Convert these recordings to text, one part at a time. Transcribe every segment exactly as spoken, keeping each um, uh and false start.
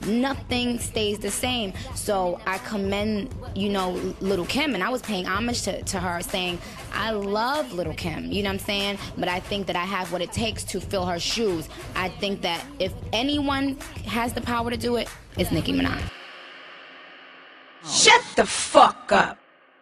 nothing stays the same. So I commend, you know, Little Kim, and I was paying homage to, to her, saying, I love Little Kim, you know what I'm saying? But I think that I have what it takes to fill her shoes. I think that if anyone has the power to do it, it's Nicki Minaj. Shut the fuck up!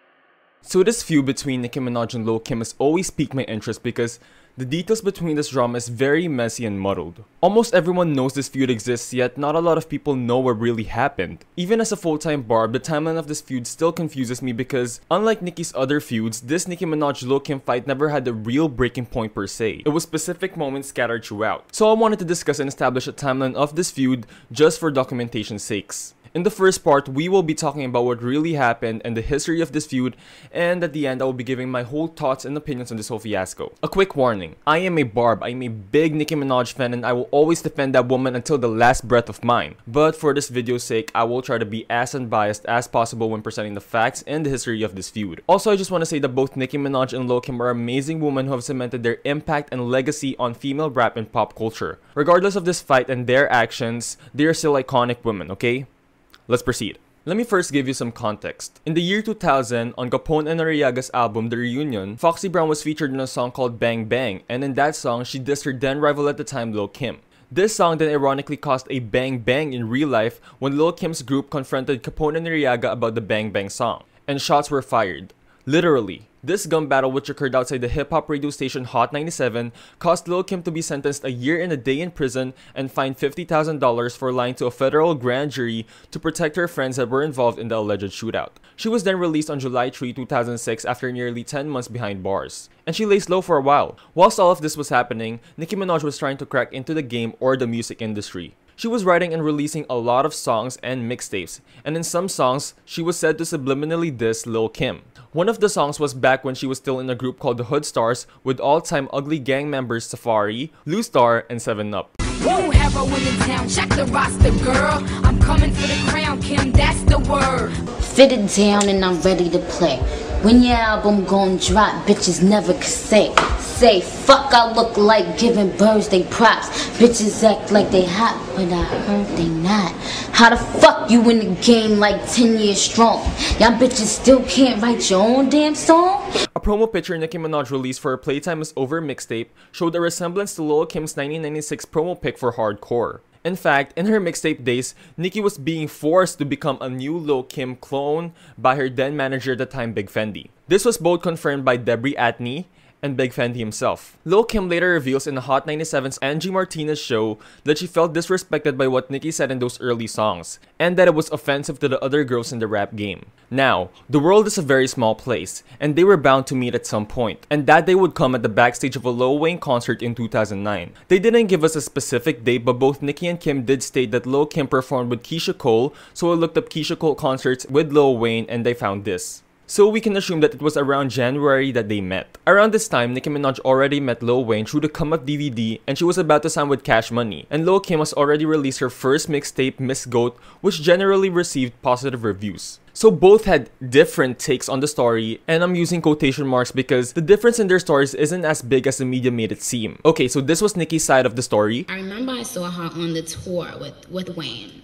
So this feud between Nicki Minaj and Lil Kim has always piqued my interest because the details between this drama is very messy and muddled. Almost everyone knows this feud exists, yet not a lot of people know what really happened. Even as a full-time barb, the timeline of this feud still confuses me because, unlike Nicki's other feuds, this Nicki Minaj-Lil Kim fight never had a real breaking point per se. It was specific moments scattered throughout. So I wanted to discuss and establish a timeline of this feud just for documentation's sakes. In the first part, we will be talking about what really happened and the history of this feud, and at the end, I will be giving my whole thoughts and opinions on this whole fiasco. A quick warning, I am a barb, I am a big Nicki Minaj fan, and I will always defend that woman until the last breath of mine. But for this video's sake, I will try to be as unbiased as possible when presenting the facts and the history of this feud. Also, I just want to say that both Nicki Minaj and Lil Kim are amazing women who have cemented their impact and legacy on female rap and pop culture. Regardless of this fight and their actions, they are still iconic women, okay? Let's proceed. Let me first give you some context. In the year two thousand, on Capone and Arriaga's album The Reunion, Foxy Brown was featured in a song called Bang Bang, and in that song, she dissed her then rival at the time, Lil Kim. This song then ironically caused a bang bang in real life when Lil Kim's group confronted Capone and Arriaga about the Bang Bang song, and shots were fired. Literally. This gun battle, which occurred outside the hip-hop radio station Hot ninety-seven, caused Lil Kim to be sentenced a year and a day in prison and fined fifty thousand dollars for lying to a federal grand jury to protect her friends that were involved in the alleged shootout. She was then released on July third, two thousand six after nearly ten months behind bars. And she lays low for a while. Whilst all of this was happening, Nicki Minaj was trying to crack into the game or the music industry. She was writing and releasing a lot of songs and mixtapes, and in some songs, she was said to subliminally diss Lil Kim. One of the songs was back when she was still in a group called the Hood Stars with all-time ugly gang members Safari, Blue Star, and seven up. You have a win in town, check the roster, girl. I'm coming for the crown, Kim, that's the word. Fitted down and I'm ready to play. When your album gon' drop, bitches never could say. Say, fuck, I look like giving birds they props. Bitches act like they hot, but I heard they not. How the fuck you in the game like ten years strong? Y'all bitches still can't write your own damn song? A promo picture Nicki Minaj released for her Playtime Is Over mixtape showed a resemblance to Lil Kim's nineteen ninety-six promo pic for Hardcore. In fact, in her mixtape days, Nicki was being forced to become a new Lil Kim clone by her then manager at the time, Big Fendi. This was both confirmed by Debri Atney and Big Fendi himself. Lil Kim later reveals in the Hot ninety-seven's Angie Martinez show that she felt disrespected by what Nicki said in those early songs, and that it was offensive to the other girls in the rap game. Now, the world is a very small place, and they were bound to meet at some point, and that day would come at the backstage of a Lil Wayne concert in two thousand nine. They didn't give us a specific date, but both Nicki and Kim did state that Lil Kim performed with Keyshia Cole, so I looked up Keyshia Cole concerts with Lil Wayne and I found this. So we can assume that it was around January that they met. Around this time, Nicki Minaj already met Lil Wayne through the Come Up D V D, and she was about to sign with Cash Money. And Lil Kim has already released her first mixtape, Miss Goat, which generally received positive reviews. So both had different takes on the story, and I'm using quotation marks because the difference in their stories isn't as big as the media made it seem. Okay, so this was Nicki's side of the story. I remember I saw her on the tour with, with Wayne.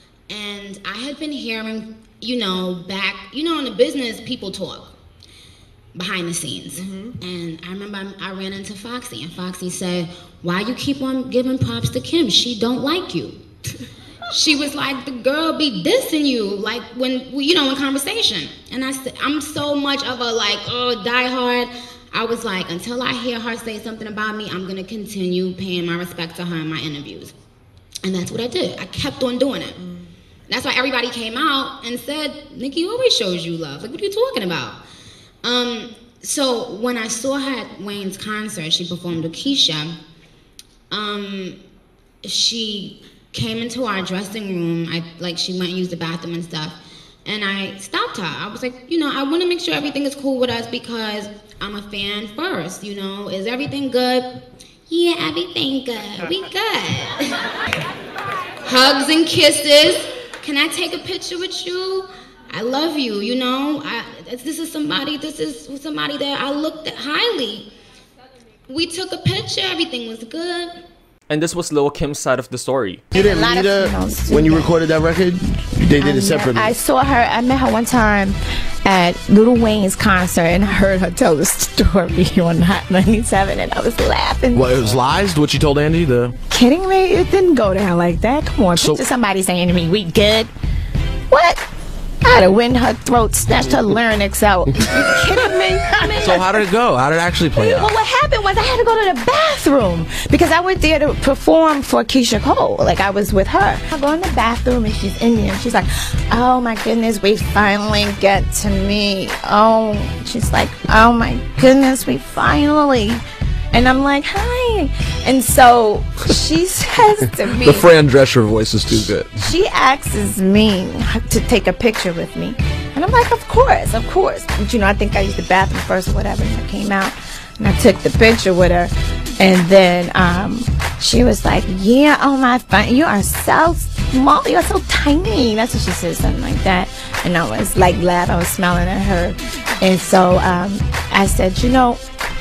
And I had been hearing, you know, back, you know, in the business, people talk behind the scenes. Mm-hmm. And I remember I, I ran into Foxy, and Foxy said, why you keep on giving props to Kim? She don't like you. She was like, the girl be dissing you, like when, you know, in conversation. And I said, I'm so much of a like, oh, diehard. I was like, until I hear her say something about me, I'm gonna continue paying my respect to her in my interviews. And that's what I did. I kept on doing it. Mm. That's why everybody came out and said, Nicki always shows you love. Like, what are you talking about? Um, so when I saw her at Wayne's concert, she performed with Keyshia, um, she came into our dressing room. I like she went and used the bathroom and stuff. And I stopped her. I was like, you know, I want to make sure everything is cool with us because I'm a fan first, you know. Is everything good? Yeah, everything good. We good. Hugs and kisses. Can I take a picture with you? I love you, you know. I, this is somebody, this is somebody that I looked at highly. We took a picture, everything was good. And this was Lil Kim's side of the story. You didn't A lot meet of her females do when you that. recorded that record? They did it separately. I saw her. I met her one time at Lil Wayne's concert, and I heard her tell the story on Hot ninety-seven, and I was laughing. Well, it was lies, what you told Andy? The Kidding me? It didn't go down like that. Come on, So- picture somebody saying to me, "We good?" What? I'd have win her throat, snatched her larynx out. You kidding me? I mean, So how did it go? How did it actually play well, out? what happened was I had to go to the bathroom because I went there to perform for Keisha Cole. Like, I was with her. I go in the bathroom and she's in there and she's like, "Oh my goodness, we finally get to meet." Oh, she's like, "Oh my goodness, we finally." And I'm like, "Hi." And so she says to me, The Fran Drescher voice is too good. she asks me to take a picture with me. And I'm like, "Of course, of course." But you know, I think I used the bathroom first or whatever. And I came out and I took the picture with her. And then um, she was like, "Yeah, oh my, fun. You are so small. You are so tiny." That's what she said, something like that. And I was like, glad I was smiling at her. And so um, I said, "You know,"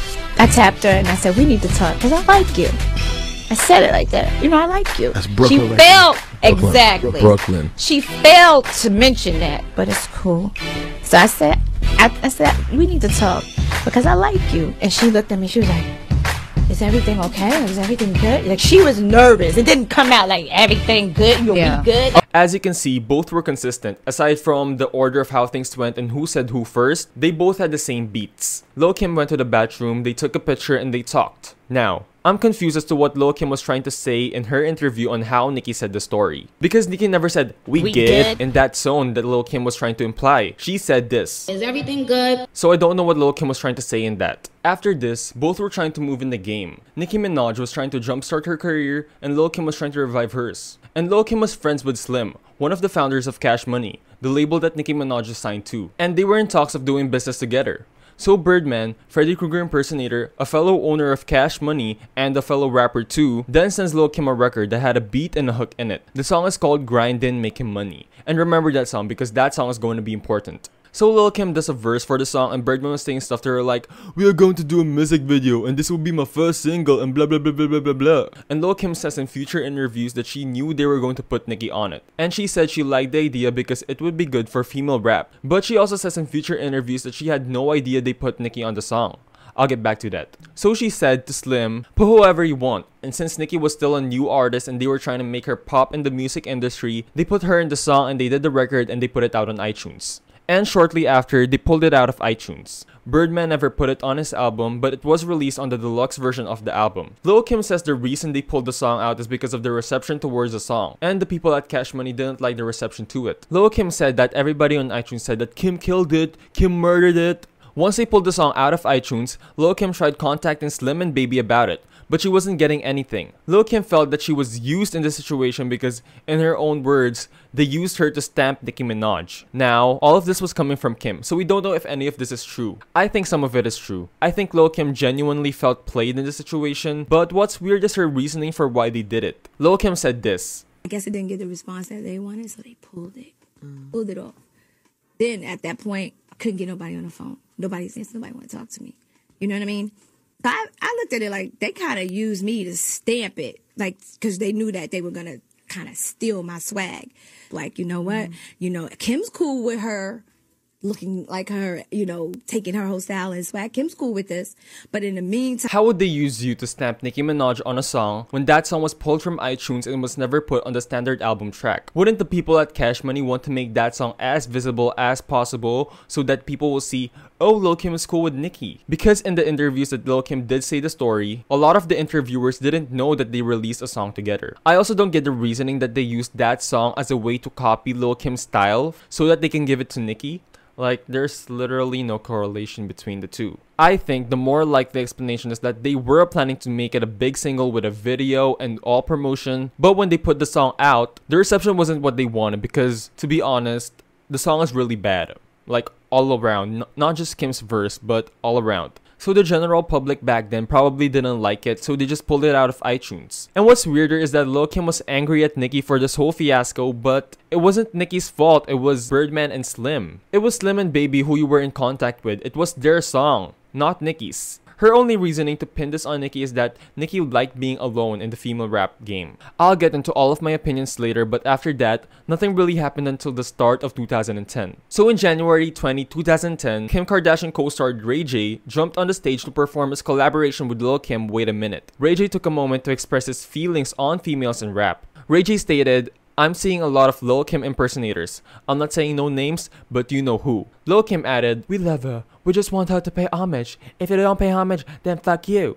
I tapped her and I said, "We need to talk because I like you." I said it like that. "You know, I like you." That's Brooklyn She right failed. there. Brooklyn. Exactly. Brooklyn. She failed to mention that, but it's cool. So I said, I, I said, "We need to talk because I like you." And she looked at me. She was like, "Is everything okay? Is everything good?" Like, she was nervous. It didn't come out like, "Everything good? You'll Yeah. be good." As you can see, both were consistent. Aside from the order of how things went and who said who first, they both had the same beats. Lil Kim went to the bathroom, they took a picture, and they talked. Now, I'm confused as to what Lil Kim was trying to say in her interview on how Nicki said the story. Because Nicki never said, "We, We get," get. in that tone that Lil Kim was trying to imply. She said this. Is everything good? So I don't know what Lil Kim was trying to say in that. After this, both were trying to move in the game. Nicki Minaj was trying to jumpstart her career, and Lil Kim was trying to revive hers. And Lil Kim was friends with Slim, one of the founders of Cash Money, the label that Nicki Minaj is signed to. And they were in talks of doing business together. So Birdman, Freddy Krueger impersonator, a fellow owner of Cash Money, and a fellow rapper too, then sends Lil Kim a record that had a beat and a hook in it. The song is called Grindin' Making Money. And remember that song because that song is going to be important. So Lil Kim does a verse for the song and Birdman was saying stuff to her like, "We are going to do a music video and this will be my first single and blah blah blah blah blah blah blah." And Lil Kim says in future interviews that she knew they were going to put Nicki on it. And she said she liked the idea because it would be good for female rap. But she also says in future interviews that she had no idea they put Nicki on the song. I'll get back to that. So she said to Slim, "Put whoever you want." And since Nicki was still a new artist and they were trying to make her pop in the music industry, they put her in the song and they did the record and they put it out on iTunes. And shortly after, they pulled it out of iTunes. Birdman never put it on his album, but it was released on the deluxe version of the album. Lil Kim says the reason they pulled the song out is because of the reception towards the song, and the people at Cash Money didn't like the reception to it. Lil Kim said that everybody on iTunes said that Kim killed it, Kim murdered it. Once they pulled the song out of iTunes, Lil Kim tried contacting Slim and Baby about it, but she wasn't getting anything. Lil Kim felt that she was used in this situation because, in her own words, they used her to stamp Nicki Minaj. Now, all of this was coming from Kim, so we don't know if any of this is true. I think some of it is true. I think Lil Kim genuinely felt played in this situation, but what's weird is her reasoning for why they did it. Lil Kim said this. I guess it didn't get the response that they wanted, so they pulled it. Pulled it off. Then, at that point, I couldn't get nobody on the phone. Nobody's answering. Nobody want to talk to me. You know what I mean? So I, I looked at it like they kind of used me to stamp it, like, because they knew that they were going to kind of steal my swag. Like, you know what? You know, Kim's cool with her looking like her, you know, taking her whole style and swag. Kim's cool with this. But in the meantime, How would they use you to stamp Nicki Minaj on a song when that song was pulled from iTunes and was never put on the standard album track? Wouldn't the people at Cash Money want to make that song as visible as possible so that people will see, oh, Lil Kim is cool with Nicki? Because in the interviews that Lil Kim did say the story, a lot of the interviewers didn't know that they released a song together. I also don't get the reasoning that they used that song as a way to copy Lil Kim's style so that they can give it to Nicki. Like, there's literally no correlation between the two. I think the more likely explanation is that they were planning to make it a big single with a video and all promotion, but when they put the song out, the reception wasn't what they wanted because, to be honest, the song is really bad. Like, all around, N- not just Kim's verse, but all around. So the general public back then probably didn't like it, so they just pulled it out of iTunes. And what's weirder is that Lil Kim was angry at Nicki for this whole fiasco, but it wasn't Nicki's fault, it was Birdman and Slim. It was Slim and Baby who you were in contact with, it was their song, not Nicki's. Her only reasoning to pin this on Nicki is that Nicki liked being alone in the female rap game. I'll get into all of my opinions later, but after that, nothing really happened until the start of two thousand ten. So in January twentieth, two thousand ten, Kim Kardashian co-star Ray J jumped on the stage to perform his collaboration with Lil Kim, Wait a Minute. Ray J took a moment to express his feelings on females in rap. Ray J stated, "I'm seeing a lot of Lil Kim impersonators. I'm not saying no names, but you know who." Lil Kim added, "We love her. We just want her to pay homage. If you don't pay homage, then fuck you."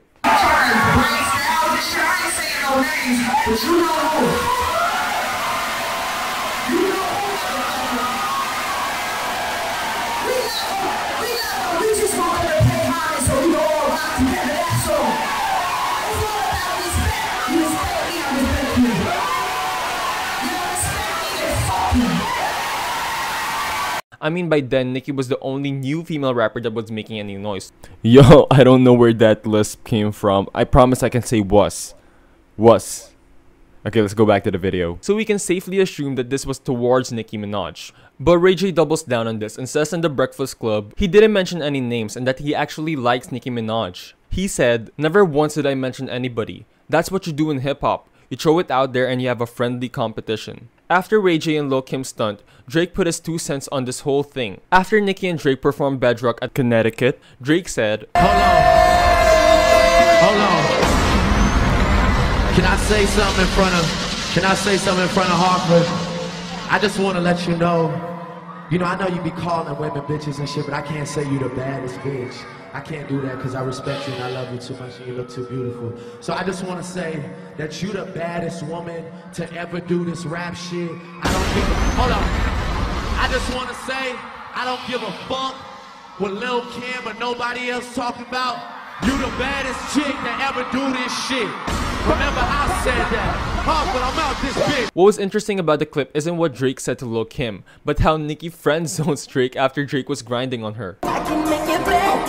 I mean, by then, Nicki was the only new female rapper that was making any noise. Yo, I don't know where that lisp came from. I promise I can say was. Was. Okay, let's go back to the video. So we can safely assume that this was towards Nicki Minaj. But Ray J doubles down on this and says in The Breakfast Club, he didn't mention any names and that he actually likes Nicki Minaj. He said, "Never once did I mention anybody. That's what you do in hip-hop. You throw it out there and you have a friendly competition." After Ray J and Lil Kim's stunt, Drake put his two cents on this whole thing. After Nicki and Drake performed Bedrock at Connecticut, Drake said, "Hold on. Hold on. Can I say something in front of, can I say something in front of Hartford? I just want to let you know, you know, I know you be calling women bitches and shit, but I can't say you the baddest bitch. I can't do that because I respect you and I love you too much and you look too beautiful. So I just want to say that you the baddest woman to ever do this rap shit. I don't give a, hold on. I just want to say, I don't give a fuck what Lil Kim or nobody else talking about. You the baddest chick that ever do this shit. Remember I said that. Hartford, I'm out this bitch." What was interesting about the clip isn't what Drake said to Lil Kim, but how Nicki friend zones Drake after Drake was grinding on her. I can make it better.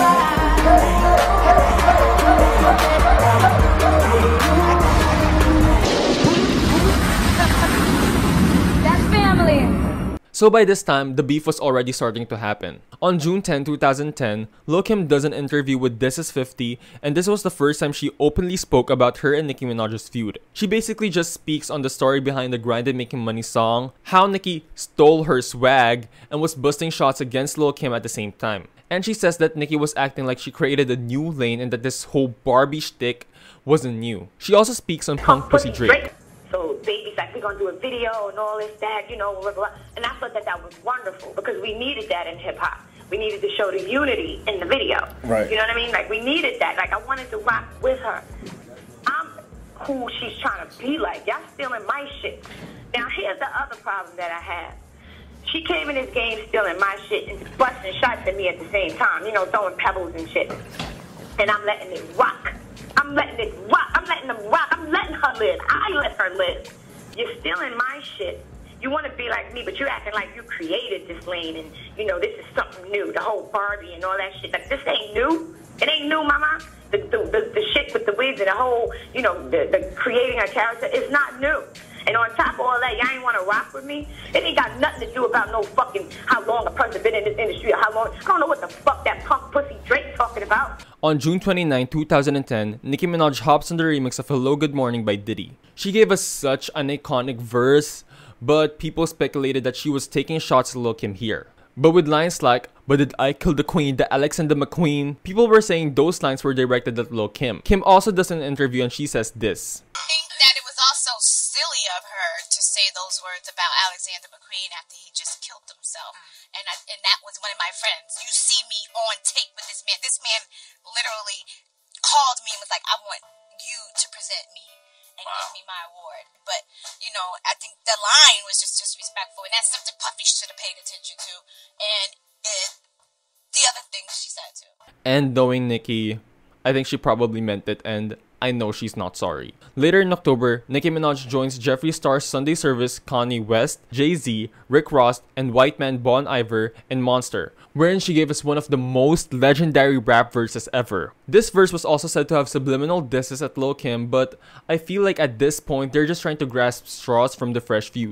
That's family. So by this time, the beef was already starting to happen. On June tenth, two thousand ten, Lil Kim does an interview with This Is fifty, and this was the first time she openly spoke about her and Nicki Minaj's feud. She basically just speaks on the story behind the Grinded Making Money song, how Nicki stole her swag, and was busting shots against Lil Kim at the same time. And she says that Nicki was acting like she created a new lane and that this whole Barbie shtick wasn't new. She also speaks on Punk Pussy Drake. So baby's like, we're gonna do a video and all this, that, you know, blah, blah, blah. And I thought that that was wonderful because we needed that in hip hop. We needed to show the unity in the video. Right. You know what I mean? Like we needed that. Like I wanted to rock with her. I'm who she's trying to be like. Y'all stealing my shit. Now here's the other problem that I have. She came in this game stealing my shit and busting shots at me at the same time. You know, throwing pebbles and shit. And I'm letting it rock. I'm letting it rock. I'm letting them rock. I'm letting her live. I let her live. You're stealing my shit. You want to be like me, but you're acting like you created this lane and, you know, this is something new. The whole Barbie and all that shit. Like, this ain't new. It ain't new, mama. The, the, the, the shit with the wigs and the whole, you know, the, the creating a character is not new. And on top of all that, y'all ain't want to rock with me? It ain't got nothing to do about no fucking how long a person been in this industry or how long. I don't know what the fuck that Punk Pussy Drake talking about. On June twenty-ninth, two thousand ten, Nicki Minaj hops on the remix of Hello Good Morning by Diddy. She gave us such an iconic verse, but people speculated that she was taking shots at Lil Kim here. But with lines like, "But did I kill the queen, the Alex and the McQueen?" people were saying those lines were directed at Lil Kim. Kim also does an interview and she says this. I think that it was also silly of her to say those words about Alexander McQueen after he just killed himself. And I, and that was one of my friends. You see me on tape with this man. This man literally called me and was like, "I want you to present me and wow. give me my award." But, you know, I think the line was just disrespectful. And that's something Puffy should have paid attention to. And it, the other things she said too. And knowing Nicki, I think she probably meant it, and I know she's not sorry. Later in October, Nicki Minaj joins Jeffree Star's Sunday Service, Kanye West, Jay-Z, Rick Ross, and White Man Bon Iver in Monster, wherein she gave us one of the most legendary rap verses ever. This verse was also said to have subliminal disses at Lil Kim, but I feel like at this point, they're just trying to grasp straws from the fresh feud.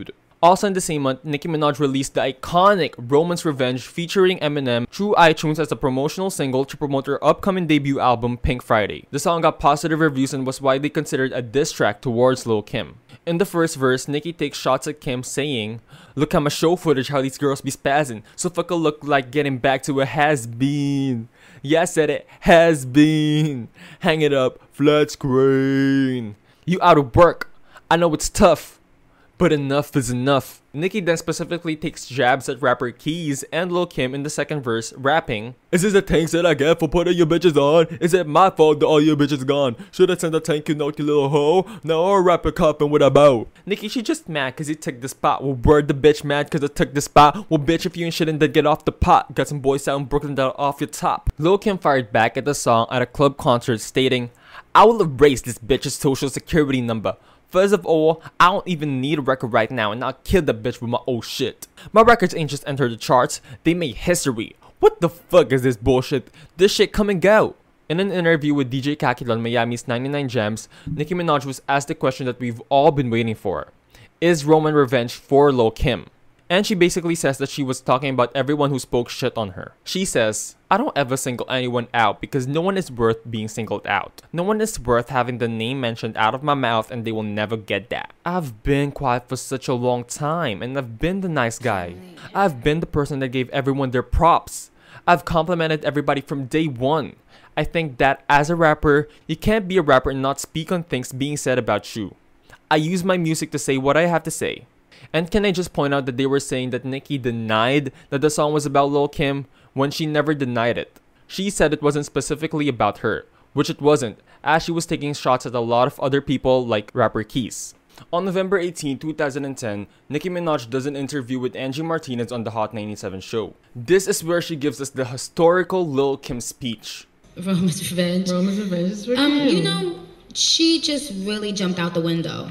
Also in the same month, Nicki Minaj released the iconic Roman's Revenge featuring Eminem through iTunes as a promotional single to promote her upcoming debut album, Pink Friday. The song got positive reviews and was widely considered a diss track towards Lil' Kim. In the first verse, Nicki takes shots at Kim saying, "Look at my show footage how these girls be spazzing, so fuck a look like getting back to a has-been. Yeah, I said it, has-been. Hang it up, flat screen. You out of work. I know it's tough, but enough is enough." Nicki then specifically takes jabs at rapper Keys and Lil' Kim in the second verse, rapping, "Is this the thanks that I get for putting your bitches on? Is it my fault that all your bitches gone? Should I send a thank you note, you little hoe? Now I'll rapper copping with a bow." Nicki, she just mad cause he took the spot. Well, word the bitch mad cause I took the spot. Well, bitch, if you ain't shitting, then get off the pot. Got some boys out in Brooklyn that are off your top. Lil' Kim fired back at the song at a club concert stating, "I will erase this bitch's social security number. First of all, I don't even need a record right now and I'll kill the bitch with my old shit. My records ain't just entered the charts, they made history. What the fuck is this bullshit? This shit come and go." In an interview with D J Kakil on Miami's ninety-nine Gems, Nicki Minaj was asked the question that we've all been waiting for. Is Roman Revenge for Lil' Kim? And she basically says that she was talking about everyone who spoke shit on her. She says, "I don't ever single anyone out because no one is worth being singled out. No one is worth having the name mentioned out of my mouth and they will never get that. I've been quiet for such a long time and I've been the nice guy. I've been the person that gave everyone their props. I've complimented everybody from day one. I think that as a rapper, you can't be a rapper and not speak on things being said about you. I use my music to say what I have to say." And can I just point out that they were saying that Nicki denied that the song was about Lil' Kim when she never denied it. She said it wasn't specifically about her, which it wasn't, as she was taking shots at a lot of other people like rapper Keys. On November eighteenth, two thousand ten, Nicki Minaj does an interview with Angie Martinez on the Hot ninety-seven show. This is where she gives us the historical Lil' Kim speech. Roman's Revenge. Roman's Revenge is for Um, Kim. you know, she just really jumped out the window.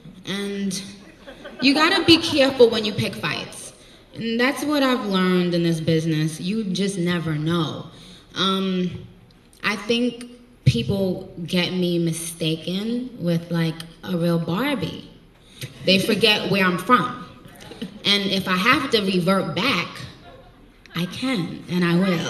And you gotta be careful when you pick fights. And that's what I've learned in this business. You just never know. Um, I think people get me mistaken with like a real Barbie. They forget where I'm from. And if I have to revert back, I can, and I will.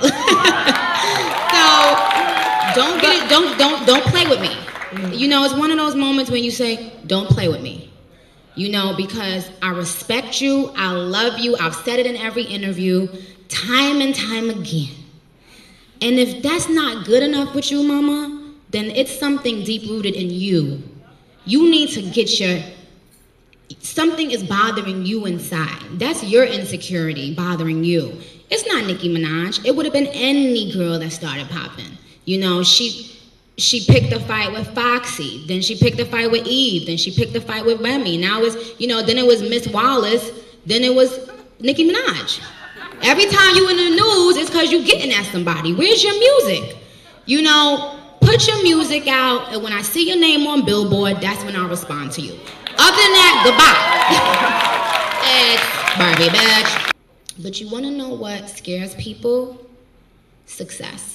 So don't get it, don't don't don't play with me. You know, it's one of those moments when you say, "Don't play with me." You know, because I respect you, I love you, I've said it in every interview, time and time again. And if that's not good enough with you, mama, then it's something deep-rooted in you. You need to get your, something is bothering you inside. That's your insecurity bothering you. It's not Nicki Minaj. It would have been any girl that started popping. You know, she, She picked a fight with Foxy, then she picked a fight with Eve, then she picked a fight with Remy. Now it's, you know, then it was Miss Wallace, then it was Nicki Minaj. Every time you in the news, it's because you getting at somebody. Where's your music? You know, put your music out, and when I see your name on Billboard, that's when I'll respond to you. Other than that, goodbye. It's Barbie bitch. But you want to know what scares people? Success.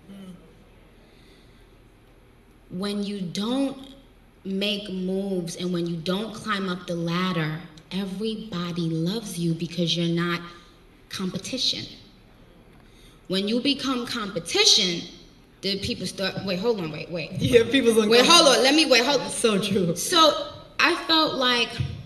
When you don't make moves and when you don't climb up the ladder, everybody loves you because you're not competition. When you become competition, then people start, wait, hold on, wait, wait. Yeah, people's like, wait, hold on, let me, wait, hold on. So true. So I felt like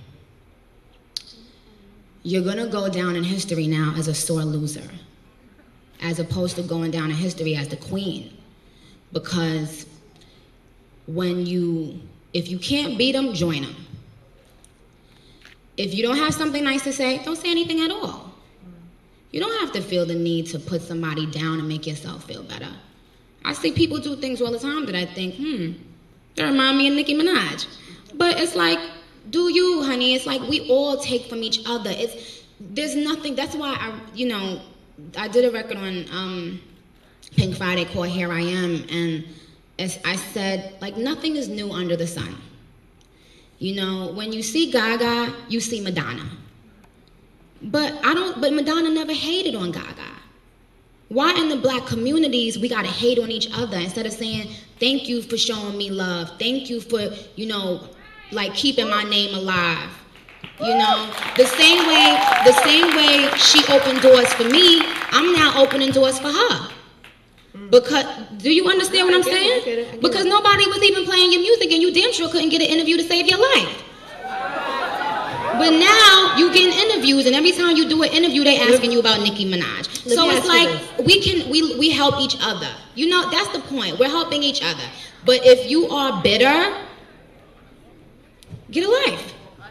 you're gonna go down in history now as a sore loser, as opposed to going down in history as the queen. Because when you, if you can't beat them, join them. If you don't have something nice to say, don't say anything at all. You don't have to feel the need to put somebody down and make yourself feel better. I see people do things all the time that I think, hmm, that remind me of Nicki Minaj. But it's like, do you, honey? It's like we all take from each other. It's, there's nothing, that's why I, you know, I did a record on um, Pink Friday called Here I Am, and as I said, like, nothing is new under the sun. You know, when you see Gaga, you see Madonna. But I don't, but Madonna never hated on Gaga. Why in the black communities we gotta hate on each other instead of saying, thank you for showing me love, thank you for, you know, like keeping my name alive. You know, the same way, the same way she opened doors for me, I'm now opening doors for her. Because, do you understand what I'm saying? Because nobody was even playing your music and you damn sure couldn't get an interview to save your life. But now you getting interviews, and every time you do an interview, they asking you about Nicki Minaj. So it's like we can we we help each other. You know, that's the point. We're helping each other. But if you are bitter, get a life.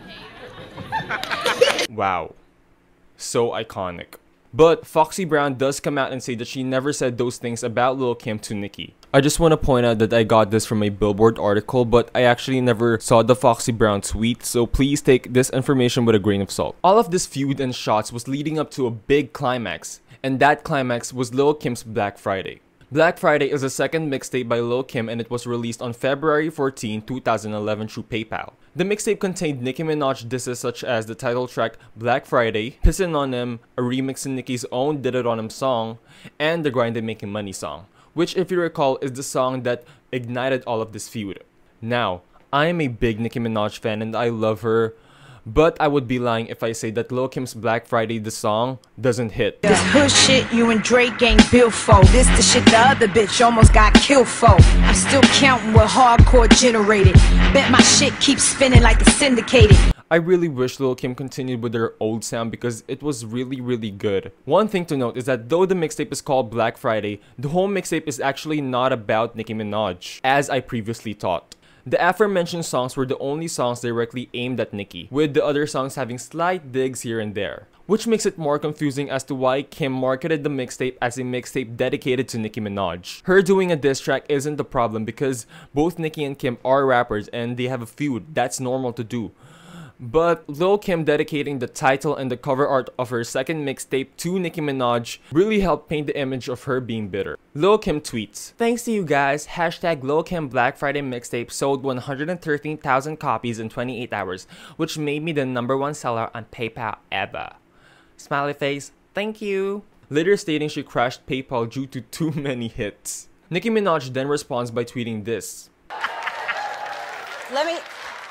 Wow. So iconic. But Foxy Brown does come out and say that she never said those things about Lil' Kim to Nicki. I just want to point out that I got this from a Billboard article, but I actually never saw the Foxy Brown tweet, so please take this information with a grain of salt. All of this feud and shots was leading up to a big climax, and that climax was Lil' Kim's Black Friday. Black Friday is the second mixtape by Lil' Kim, and it was released on February fourteenth, two thousand eleven through PayPal. The mixtape contained Nicki Minaj disses such as the title track Black Friday, Pissin' on Him, a remix of Nicki's own Did It On Him song, and the Grindin' Making Money song, which if you recall is the song that ignited all of this feud. Now, I am a big Nicki Minaj fan and I love her, but I would be lying if I say that Lil' Kim's Black Friday, the song, doesn't hit. This hood shit you and Drake ain't built for. This the shit the other bitch almost got killed for. I'm still counting what hardcore generated. Bet my shit keeps spinning like it's syndicated. I really wish Lil' Kim continued with her old sound because it was really really good. One thing to note is that though the mixtape is called Black Friday, the whole mixtape is actually not about Nicki Minaj, as I previously thought. The aforementioned songs were the only songs directly aimed at Nicki, with the other songs having slight digs here and there, which makes it more confusing as to why Kim marketed the mixtape as a mixtape dedicated to Nicki Minaj. Her doing a diss track isn't the problem because both Nicki and Kim are rappers and they have a feud, that's normal to do. But Lil' Kim dedicating the title and the cover art of her second mixtape to Nicki Minaj really helped paint the image of her being bitter. Lil' Kim tweets, "Thanks to you guys, hashtag Lil' Kim Black Friday mixtape sold one hundred thirteen thousand copies in twenty-eight hours, which made me the number one seller on PayPal ever. Smiley face, thank you." Later stating she crashed PayPal due to too many hits. Nicki Minaj then responds by tweeting this. Let me...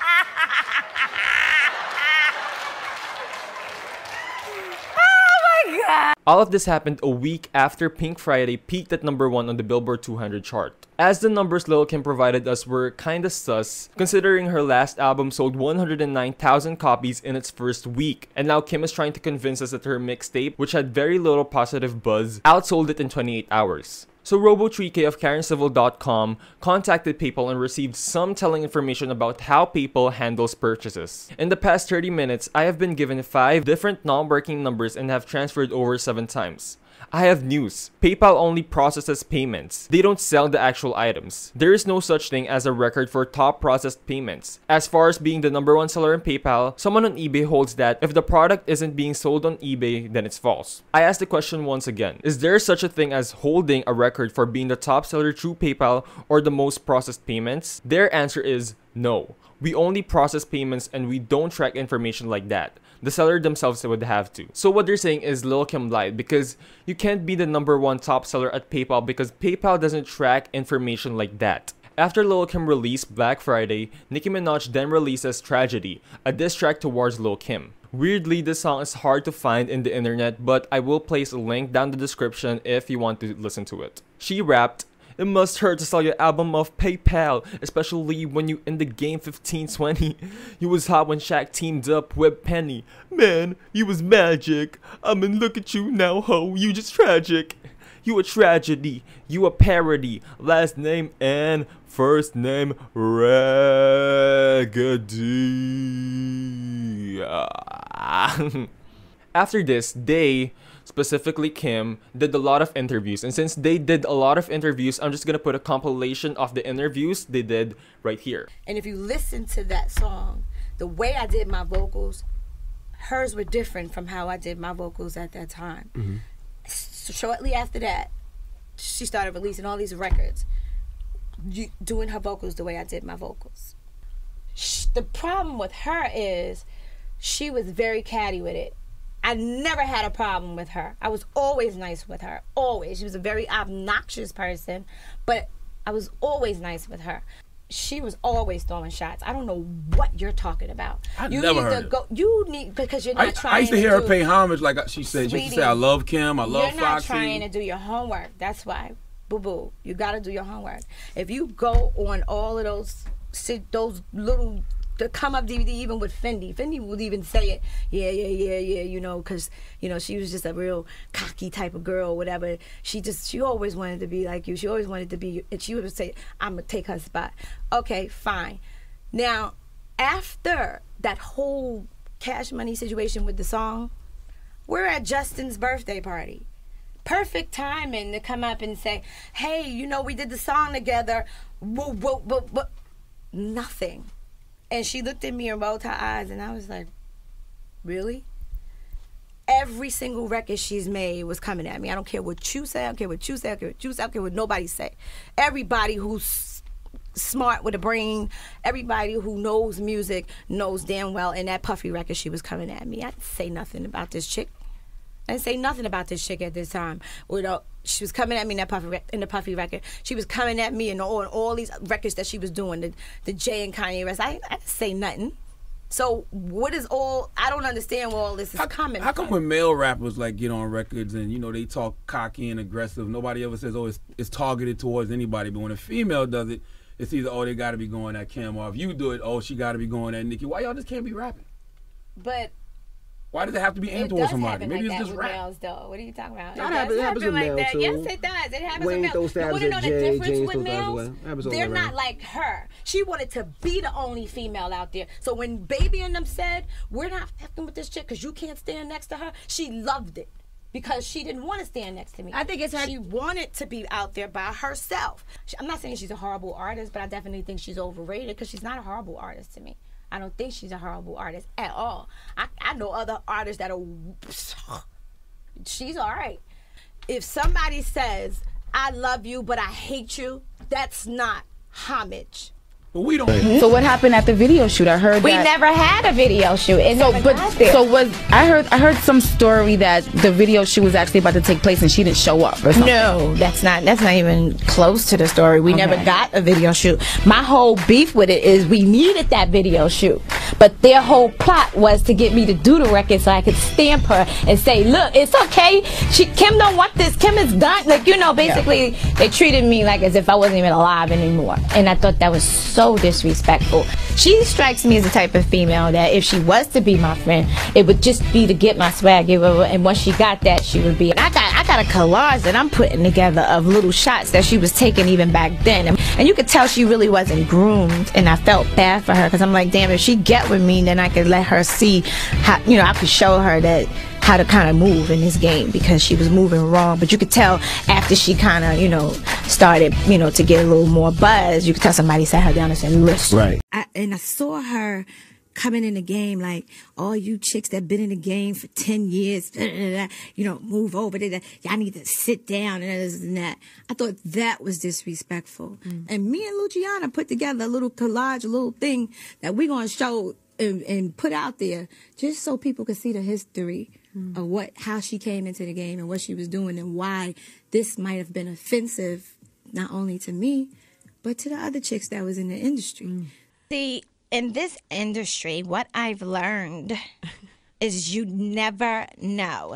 All of this happened a week after Pink Friday peaked at number one on the Billboard two hundred chart. As the numbers Lil' Kim provided us were kinda sus, considering her last album sold one hundred nine thousand copies in its first week, and now Kim is trying to convince us that her mixtape, which had very little positive buzz, outsold it in twenty-eight hours. So Robo three K of Karen Civil dot com contacted PayPal and received some telling information about how PayPal handles purchases. In the past thirty minutes, I have been given five different non-working numbers and have transferred over seven times. I have news. PayPal only processes payments. They don't sell the actual items. There is no such thing as a record for top processed payments. As far as being the number one seller in PayPal, someone on eBay holds that if the product isn't being sold on eBay, then it's false. I ask the question once again. Is there such a thing as holding a record for being the top seller through PayPal or the most processed payments? Their answer is no. We only process payments and we don't track information like that. The seller themselves would have to. So what they're saying is Lil' Kim lied because you can't be the number one top seller at PayPal because PayPal doesn't track information like that. After Lil' Kim released Black Friday, Nicki Minaj then releases Tragedy, a diss track towards Lil' Kim. Weirdly, this song is hard to find in the internet, but I will place a link down the description if you want to listen to it. She rapped, "It must hurt to sell your album off PayPal, especially when you in the game fifteen twenty. You was hot when Shaq teamed up with Penny. Man, you was magic. I mean, look at you now, ho. You just tragic. You a tragedy. You a parody. Last name and first name Raggedy." After this, they, specifically Kim, did a lot of interviews, and since they did a lot of interviews, I'm just gonna put a compilation of the interviews they did right here. And if you listen to that song, the way I did my vocals, hers were different from how I did my vocals at that time. Mm-hmm. So shortly after that, she started releasing all these records, doing her vocals the way I did my vocals. The problem with her is she was very catty with it. I never had a problem with her. I was always nice with her, always. She was a very obnoxious person, but I was always nice with her. she was always throwing shots. I don't know what you're talking about. I you never need heard to it. go. You need because you're not I, trying. I used to to hear her do, pay homage, like she said. She used to say, "I love Kim, I love You're not Foxy." trying to do your homework. That's why, boo boo. You got to do your homework. If you go on all of those, those little. To come up D V D even with Fendi. Fendi would even say it, yeah, yeah, yeah, yeah, you know, because, you know, she was just a real cocky type of girl, whatever. She just, she always wanted to be like you. She always wanted to be, and she would say, I'm going to take her spot. Okay, fine. Now, after that whole Cash Money situation with the song, we're at Justin's birthday party. Perfect timing to come up and say, hey, you know, we did the song together. Whoa, whoa, whoa, whoa. Nothing. And she looked at me and rolled her eyes, and I was like, really? Every single record she's made was coming at me. I don't care what you say, I don't care what you say, I don't care what you say, I don't care what nobody say. Everybody who's smart with a brain, everybody who knows music knows damn well in that Puffy record she was coming at me. I didn't say nothing about this chick. I didn't say nothing about this chick at this time. Without, she was coming at me in that Puffy in the Puffy record. She was coming at me in all, all these records that she was doing, the, the Jay and Kanye rest. I, I didn't say nothing. So what is all? I don't understand where all this is how, coming How come from. when male rappers like get on records and you know they talk cocky and aggressive, nobody ever says, oh, it's, it's targeted towards anybody. But when a female does it, it's either, oh, they got to be going at Kim, or if you do it, oh, she got to be going at Nicki. Why y'all just can't be rapping? But why does it have to be aimed it towards does somebody? happen Maybe like it's that just with rap. males, though. What are you talking about? That It happens- does it happens happen with like male, that. too. Yes, it does. It happens Wayne with throws males. stabs You want to know at the Jay, difference James with throws stabs males? away. Happens all They're around. not like her. She wanted to be the only female out there. So when Baby and them said, we're not fucking with this chick because you can't stand next to her, she loved it. Because she didn't want to stand next to me. I think it's her. She wanted to be out there by herself. She, I'm not saying she's a horrible artist, but I definitely think she's overrated because she's not a horrible artist to me. I don't think she's a horrible artist at all. I, I know other artists that are... She's all right. If somebody says, I love you, but I hate you, that's not homage. But we don't. So what happened at the video shoot? I heard We that, never had a video shoot. It So, never but got there. so was I heard I heard some story that the video shoot was actually about to take place and she didn't show up or something. No, that's not that's not even close to the story. We Okay. never got a video shoot. My whole beef with it is we needed that video shoot. But their whole plot was to get me to do the record so I could stamp her and say, look, it's okay. She Kim don't want this. Kim is done. Like, you know, basically they treated me like as if I wasn't even alive anymore. And I thought that was so disrespectful. She strikes me as the type of female that if she was to be my friend, it would just be to get my swag, give her, and once she got that, she would be. I got I got a collage that I'm putting together of little shots that she was taking even back then, and, and you could tell she really wasn't groomed, and I felt bad for her because I'm like, damn, if she get with me, then I could let her see how, you know, I could show her that how to kind of move in this game because she was moving wrong. But you could tell after she kind of, you know, started, you know, to get a little more buzz, you could tell somebody sat her down and said, listen. Right. I, and I saw her coming in the game like, all you chicks that been in the game for ten years, blah, blah, blah, you know, move over. Y'all need to sit down and this and that. I thought that was disrespectful. Mm. And me and Luciana put together a little collage, a little thing that we're going to show and, and put out there just so people could see the history mm. of what, how she came into the game and what she was doing and why this might have been offensive, not only to me, but to the other chicks that was in the industry. Mm. See, in this industry, what I've learned is you never know.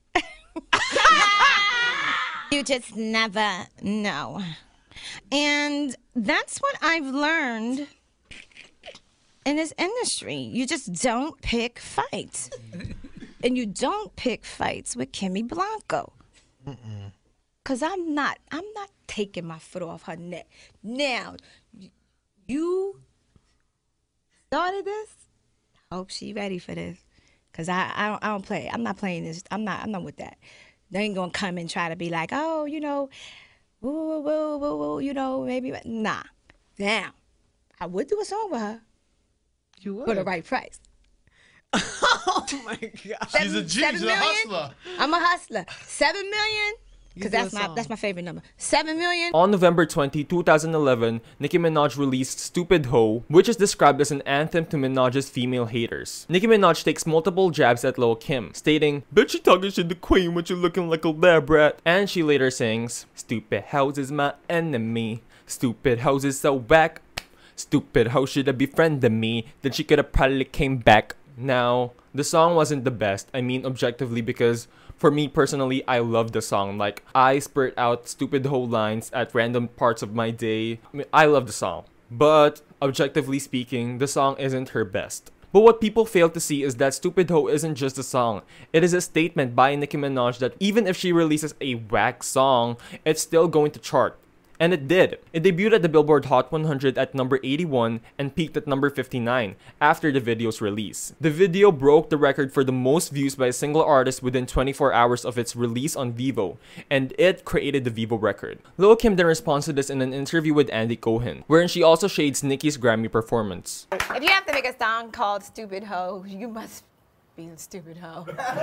You just never know. And that's what I've learned in this industry. You just don't pick fights. And you don't pick fights with Kimmy Blanco. Mm-mm. Cause I'm not, I'm not taking my foot off her neck. Now, you started this. Hope she ready for this. Cause I, I don't, I don't play. I'm not playing this. I'm not, I'm not with that. They ain't gonna come and try to be like, oh, you know, woo, woo, woo, woo, you know, maybe. Nah. Now, I would do a song with her. You would for the right price. Oh my God. Seven, She's a G. seven She's a million? hustler. I'm a hustler. Seven million? Because do a that's my song. that's my favorite number. Seven million? On November twentieth, two thousand eleven, Nicki Minaj released Stupid Ho, which is described as an anthem to Minaj's female haters. Nicki Minaj takes multiple jabs at Lil Kim, stating, "Bitch, you talking shit to Queen, but you looking like a lab rat." And she later sings, "Stupid house is my enemy. Stupid house is so whack. Stupid hoe shoulda befriended me, then she coulda probably came back. Now, the song wasn't the best, I mean objectively, because for me personally, I love the song. Like, I spurt out stupid hoe lines at random parts of my day. I mean, I love the song. But, objectively speaking, the song isn't her best. But what people fail to see is that Stupid Hoe isn't just a song. It is a statement by Nicki Minaj that even if she releases a whack song, it's still going to chart. And it did. It debuted at the Billboard Hot one hundred at number eighty-one and peaked at number fifty-nine after the video's release. The video broke the record for the most views by a single artist within twenty-four hours of its release on Vevo, and it created the Vevo record. Lil Kim then responds to this in an interview with Andy Cohen, wherein she also shades Nicki's Grammy performance. If you have to make a song called Stupid Hoe, you must be a stupid hoe.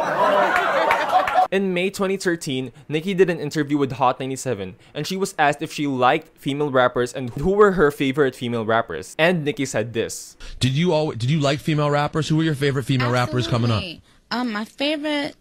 In May twenty thirteen, Nicki did an interview with Hot ninety-seven, and she was asked if she liked female rappers and who were her favorite female rappers. And Nicki said this. Did you always, did you like female rappers? Who were your favorite female rappers coming up? Um, my favorite,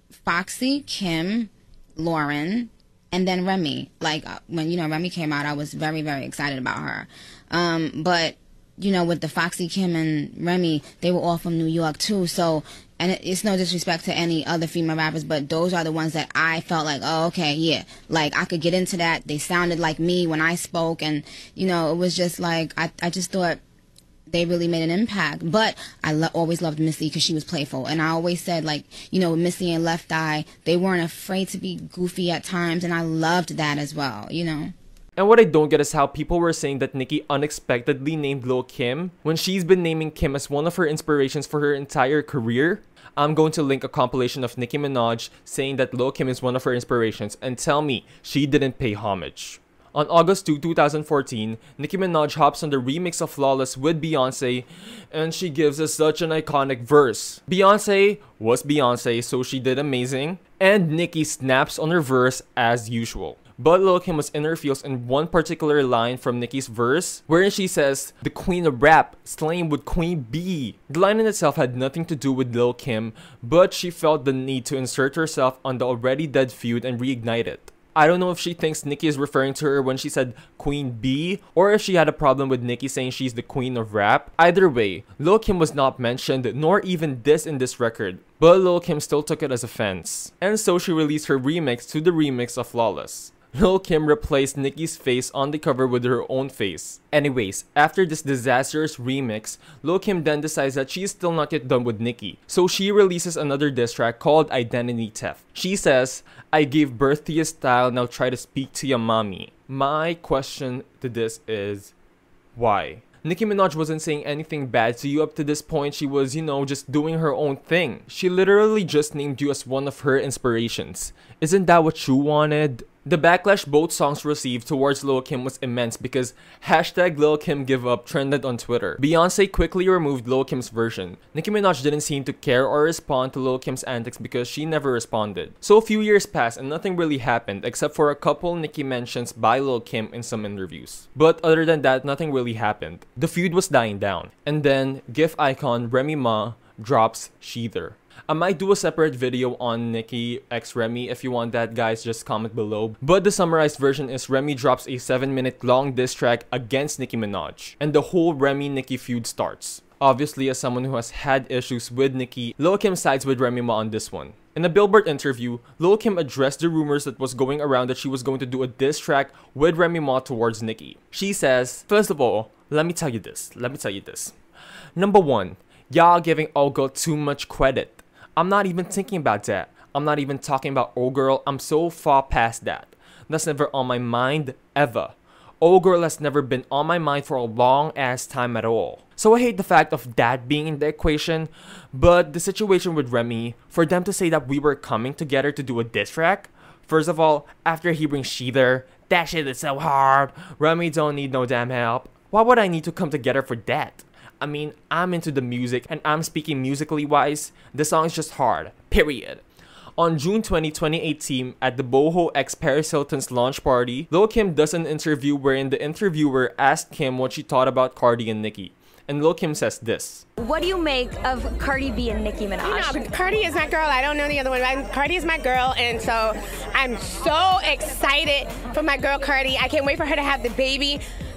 Foxy, Kim, Lauren, and then Remy. Like, uh, when, you know, Remy came out, I was very, very excited about her. Um, but you know, with the Foxy, Kim, and Remy, they were all from New York too. So, and it, it's no disrespect to any other female rappers, but those are the ones that I felt like, oh, okay, yeah, like I could get into that. They sounded like me when I spoke, and you know, it was just like I, I just thought they really made an impact. But I lo always loved Missy because she was playful, and I always said, like, you know, with Missy and Left Eye, they weren't afraid to be goofy at times, and I loved that as well, you know. And what I don't get is how people were saying that Nicki unexpectedly named Lil Kim when she's been naming Kim as one of her inspirations for her entire career. I'm going to link a compilation of Nicki Minaj saying that Lil Kim is one of her inspirations, and tell me she didn't pay homage. On August second, two thousand fourteen, Nicki Minaj hops on the remix of Flawless with Beyonce, and she gives us such an iconic verse. Beyonce was Beyonce, so she did amazing, and Nicki snaps on her verse as usual. But Lil Kim was in her feels in one particular line from Nicki's verse, wherein she says, "The queen of rap, slain with Queen Bee." The line in itself had nothing to do with Lil Kim, but she felt the need to insert herself on the already dead feud and reignite it. I don't know if she thinks Nicki is referring to her when she said Queen Bee, or if she had a problem with Nicki saying she's the queen of rap. Either way, Lil Kim was not mentioned, nor even dissed in this record, but Lil Kim still took it as offense. And so she released her remix to the remix of Flawless. Lil Kim replaced Nicki's face on the cover with her own face. Anyways, after this disastrous remix, Lil Kim then decides that she is still not yet done with Nicki. So she releases another diss track called Identity Theft. She says, "I gave birth to your style, now try to speak to your mommy." My question to this is, why? Nicki Minaj wasn't saying anything bad to you up to this point. She was, you know, just doing her own thing. She literally just named you as one of her inspirations. Isn't that what you wanted? The backlash both songs received towards Lil Kim was immense because hashtag Lil Kim Give Up trended on Twitter. Beyonce quickly removed Lil Kim's version. Nicki Minaj didn't seem to care or respond to Lil Kim's antics because she never responded. So a few years passed and nothing really happened except for a couple Nicki mentions by Lil Kim in some interviews. But other than that, nothing really happened. The feud was dying down. And then GIF icon Remy Ma drops Sheether. I might do a separate video on Nicki x Remy. If you want that, guys, just comment below. But the summarized version is Remy drops a seven minute long diss track against Nicki Minaj, and the whole Remy-Nicki feud starts. Obviously, as someone who has had issues with Nicki, Lil Kim sides with Remy Ma on this one. In a Billboard interview, Lil Kim addressed the rumors that was going around that she was going to do a diss track with Remy Ma towards Nicki. She says, "First of all, let me tell you this, let me tell you this. Number one, y'all giving old girl too much credit. I'm not even thinking about that. I'm not even talking about old girl. I'm so far past that. That's never on my mind, ever. Old girl has never been on my mind for a long ass time at all. So I hate the fact of that being in the equation, but the situation with Remy, for them to say that we were coming together to do a diss track, first of all, after he brings Sheether, that shit is so hard. Remy don't need no damn help. Why would I need to come together for that? I mean, I'm into the music, and I'm speaking musically wise. The song is just hard, period." On June twentieth, twenty eighteen, at the Boho x Paris Hilton's launch party, Lil Kim does an interview wherein the interviewer asked Kim what she thought about Cardi and Nicki. And Lil Kim says this. What do you make of Cardi B and Nicki Minaj? You know, Cardi is my girl. I don't know the other one. But Cardi is my girl, and so I'm so excited for my girl Cardi. I can't wait for her to have the baby. I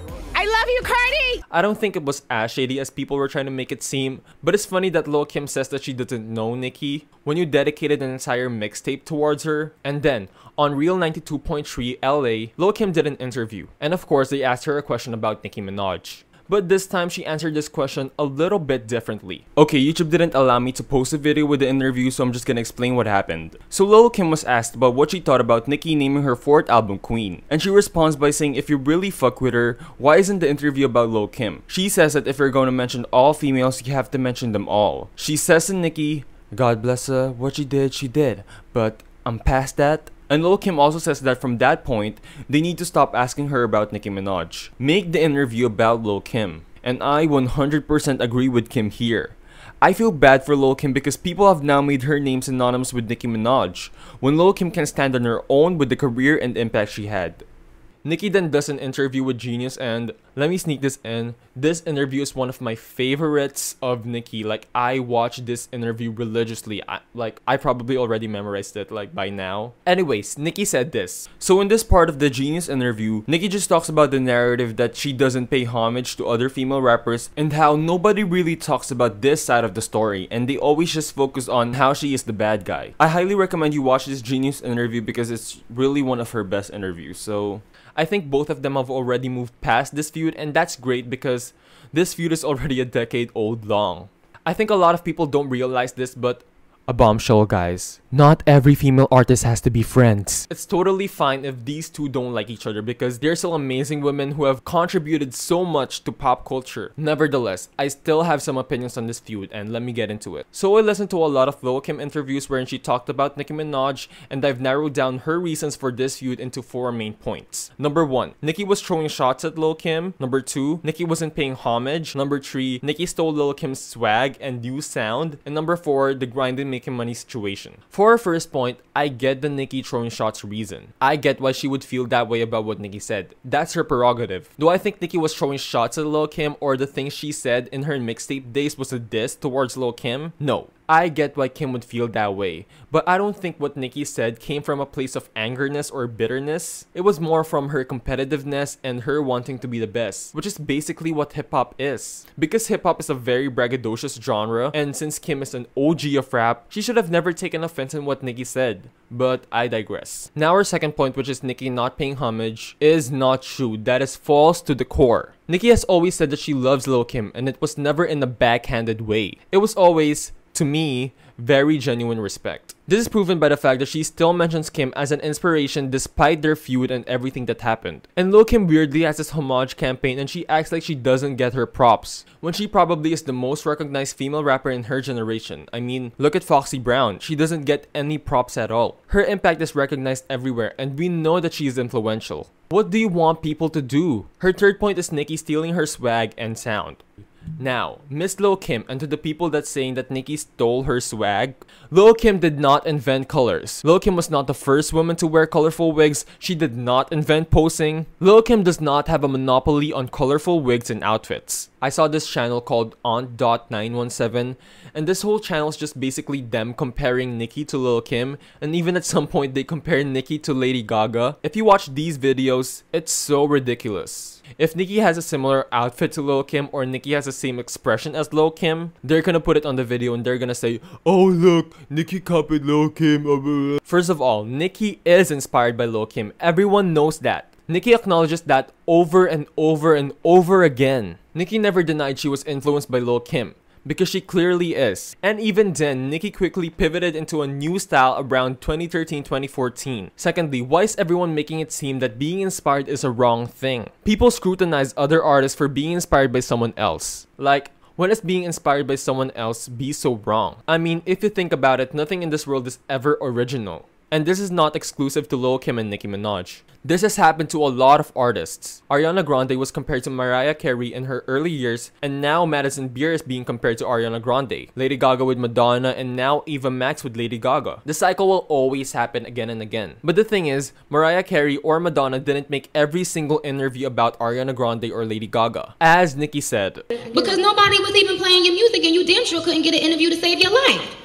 I love you, Cardi! I don't think it was as shady as people were trying to make it seem, but it's funny that Lil Kim says that she doesn't know Nicki when you dedicated an entire mixtape towards her. And then, on Real ninety-two point three L A, Lil Kim did an interview, and of course they asked her a question about Nicki Minaj. But this time, she answered this question a little bit differently. Okay, YouTube didn't allow me to post a video with the interview, so I'm just gonna explain what happened. So Lil Kim was asked about what she thought about Nicki naming her fourth album Queen. And she responds by saying if you really fuck with her, why isn't the interview about Lil Kim? She says that if you're gonna mention all females, you have to mention them all. She says to Nicki, God bless her, what she did, she did. But I'm past that. And Lil Kim also says that from that point, they need to stop asking her about Nicki Minaj. Make the interview about Lil Kim. And I one hundred percent agree with Kim here. I feel bad for Lil Kim because people have now made her name synonymous with Nicki Minaj, when Lil Kim can stand on her own with the career and impact she had. Nicki then does an interview with Genius, and let me sneak this in. This interview is one of my favorites of Nicki. Like, I watched this interview religiously. I, like, I probably already memorized it, like, by now. Anyways, Nicki said this. So in this part of the Genius interview, Nicki just talks about the narrative that she doesn't pay homage to other female rappers and how nobody really talks about this side of the story, and they always just focus on how she is the bad guy. I highly recommend you watch this Genius interview because it's really one of her best interviews, so I think both of them have already moved past this feud, and that's great because this feud is already a decade old long. I think a lot of people don't realize this, but a bombshell, guys. Not every female artist has to be friends. It's totally fine if these two don't like each other because they're still amazing women who have contributed so much to pop culture. Nevertheless, I still have some opinions on this feud, and let me get into it. So I listened to a lot of Lil Kim interviews wherein she talked about Nicki Minaj, and I've narrowed down her reasons for this feud into four main points. Number one, Nicki was throwing shots at Lil Kim. Number two, Nicki wasn't paying homage. Number three, Nicki stole Lil Kim's swag and new sound. And number four, the grinding making money situation. For our first point, I get the Nicki throwing shots reason. I get why she would feel that way about what Nicki said. That's her prerogative. Do I think Nicki was throwing shots at Lil Kim or the things she said in her mixtape days was a diss towards Lil Kim? No. I get why Kim would feel that way, but I don't think what Nicki said came from a place of angerness or bitterness. It was more from her competitiveness and her wanting to be the best, which is basically what hip-hop is. Because hip-hop is a very braggadocious genre, and since Kim is an O G of rap, she should have never taken offense in what Nicki said. But I digress. Now our second point, which is Nicki not paying homage, is not true. That is false to the core. Nicki has always said that she loves Lil Kim, and it was never in a backhanded way. It was always, to me, very genuine respect. This is proven by the fact that she still mentions Kim as an inspiration despite their feud and everything that happened. And Lil Kim weirdly has this homage campaign and she acts like she doesn't get her props, when she probably is the most recognized female rapper in her generation. I mean, look at Foxy Brown. She doesn't get any props at all. Her impact is recognized everywhere and we know that she is influential. What do you want people to do? Her third point is Nicki stealing her swag and sound. Now, Miss Lil Kim, and to the people that saying that Nicki stole her swag, Lil Kim did not invent colors. Lil Kim was not the first woman to wear colorful wigs. She did not invent posing. Lil Kim does not have a monopoly on colorful wigs and outfits. I saw this channel called Aunt nine one seven, and this whole channel is just basically them comparing Nicki to Lil Kim, and even at some point they compare Nicki to Lady Gaga. If you watch these videos, it's so ridiculous. If Nicki has a similar outfit to Lil Kim or Nicki has the same expression as Lil Kim, they're gonna put it on the video and they're gonna say, oh look, Nicki copied Lil Kim. First of all, Nicki is inspired by Lil Kim. Everyone knows that. Nicki acknowledges that over and over and over again. Nicki never denied she was influenced by Lil Kim, because she clearly is. And even then, Nicki quickly pivoted into a new style around twenty thirteen twenty fourteen. Secondly, why is everyone making it seem that being inspired is a wrong thing? People scrutinize other artists for being inspired by someone else. Like, when is being inspired by someone else be so wrong? I mean, if you think about it, nothing in this world is ever original. And this is not exclusive to Lil Kim and Nicki Minaj. This has happened to a lot of artists. Ariana Grande was compared to Mariah Carey in her early years, and now Madison Beer is being compared to Ariana Grande. Lady Gaga with Madonna, and now Eva Max with Lady Gaga. The cycle will always happen again and again. But the thing is, Mariah Carey or Madonna didn't make every single interview about Ariana Grande or Lady Gaga. As Nicki said, because nobody was even playing your music and you damn sure couldn't get an interview to save your life.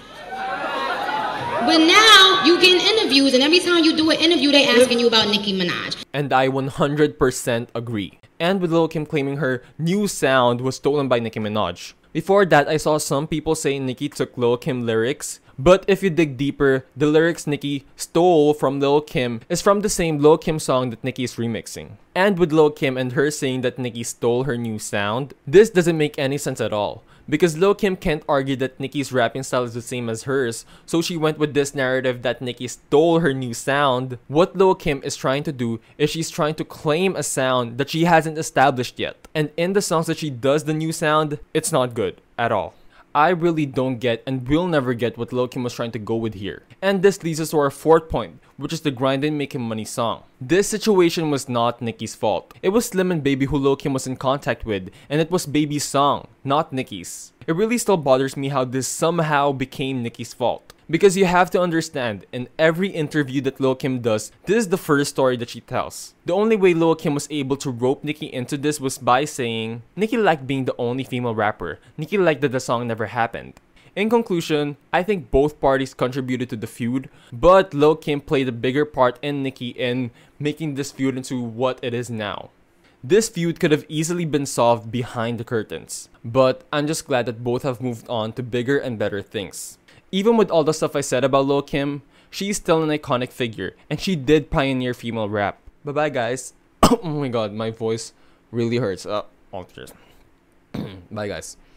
But now you getting interviews, and every time you do an interview, they asking you about Nicki Minaj. And I one hundred percent agree. and with Lil Kim claiming her new sound was stolen by Nicki Minaj. Before that, I saw some people saying Nicki took Lil Kim lyrics, but if you dig deeper, the lyrics Nicki stole from Lil Kim is from the same Lil Kim song that Nicki is remixing. And with Lil Kim and her saying that Nicki stole her new sound, this doesn't make any sense at all. Because Lil Kim can't argue that Nicki's rapping style is the same as hers, so she went with this narrative that Nicki stole her new sound. What Lil Kim is trying to do is she's trying to claim a sound that she hasn't established yet. And in the songs that she does the new sound, it's not good at all. I really don't get and will never get what Lil Kim was trying to go with here. And this leads us to our fourth point, which is the Grindin' Making Money song. This situation was not Nicki's fault. It was Slim and Baby who Lil Kim was in contact with, and it was Baby's song, not Nicki's. It really still bothers me how this somehow became Nicki's fault. Because you have to understand, in every interview that Lil Kim does, this is the first story that she tells. The only way Lil Kim was able to rope Nicki into this was by saying, Nicki liked being the only female rapper. Nicki liked that the song never happened. In conclusion, I think both parties contributed to the feud, but Lil Kim played a bigger part in Nicki in making this feud into what it is now. This feud could have easily been solved behind the curtains, but I'm just glad that both have moved on to bigger and better things. Even with all the stuff I said about Lil Kim, she's still an iconic figure, and she did pioneer female rap. Bye bye guys. Oh my god, my voice really hurts. Uh, oh, cheers. Bye guys.